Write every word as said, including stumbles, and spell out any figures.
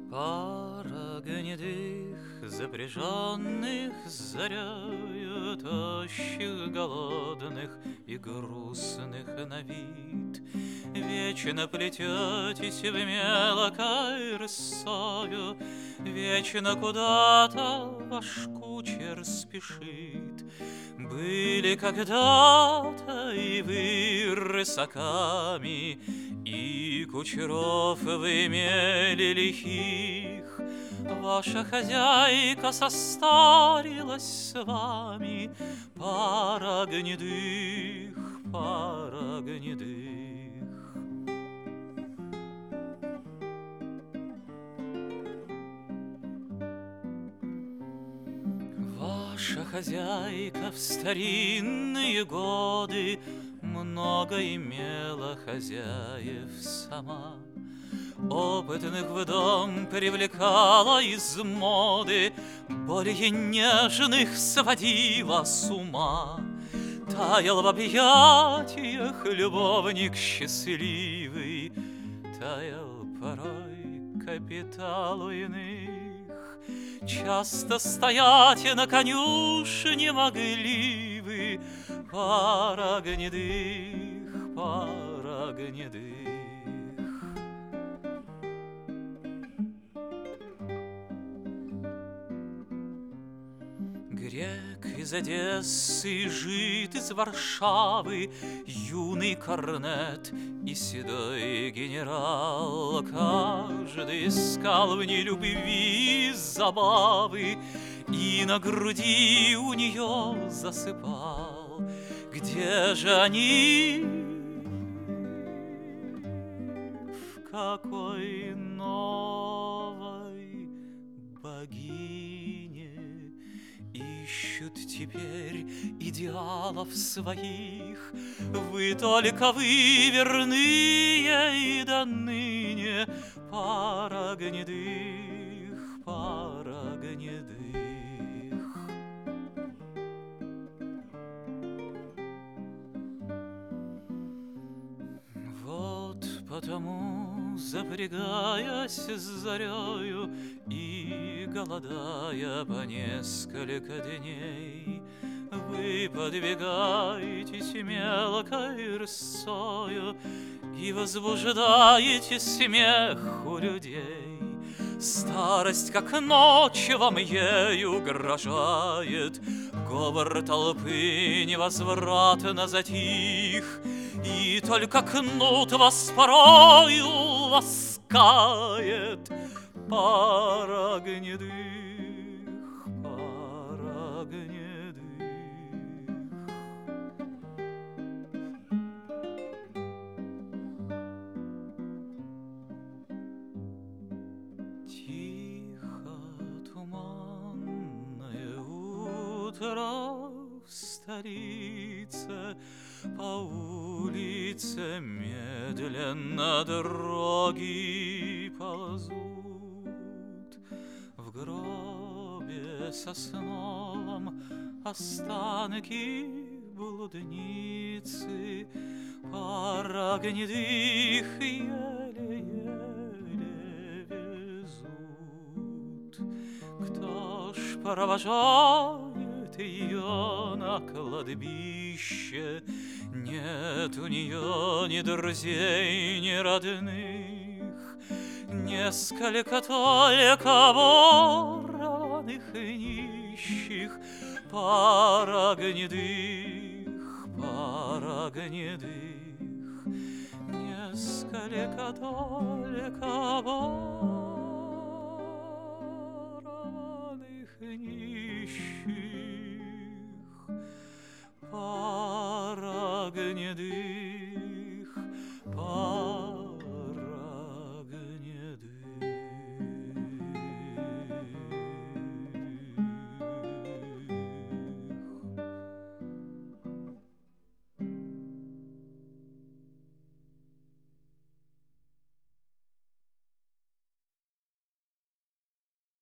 Пара гнедых, запряженных зарёю, тощих, голодных и грустных на вид, вечно плететесь в мелкой рысою, вечно куда-то ваш кучер спешит. Были когда-то и вы рысаками, и кучеров вы имели лихих. Ваша хозяйка состарилась с вами, пара гнедых, пара гнедых. Ваша хозяйка в старинные годы много имела хозяев сама. Опытных в дом привлекала из моды, более нежных сводила с ума. Таял в объятиях любовник счастливый, таял порой капитал у иных. Часто стоять на конюшне могли вы, пара гнедых, пара гнедых. Грек из Одессы, жид из Варшавы, юный корнет и седой генерал. Каждый искал в ней любви забавы и на груди у нее засыпал. Где же они? В какой новой богине ищут теперь идеалов своих? Вы только вы верные и до ныне, пара гнедых, пара гнедых. Вот потому, запрягаясь с зарею и голодая по несколько дней, вы подвигаетесь мелкой рысою и возбуждаете смех у людей. Старость, как ночь, вам ею угрожает, говор толпы невозвратно затих, и только кнут вас порою ласкает, пара гнедых, пара гнедых. Тихо туманное утро в столице, по улице медленно дороги ползут. В гробе сосновом останки блудницы, пара гнедых еле-еле везут. Кто ж провожает ее на кладбище? Нет у нее ни друзей, ни родных, несколько только ворованных и нищих, пара гнедых, пара гнедых, несколько только ворованных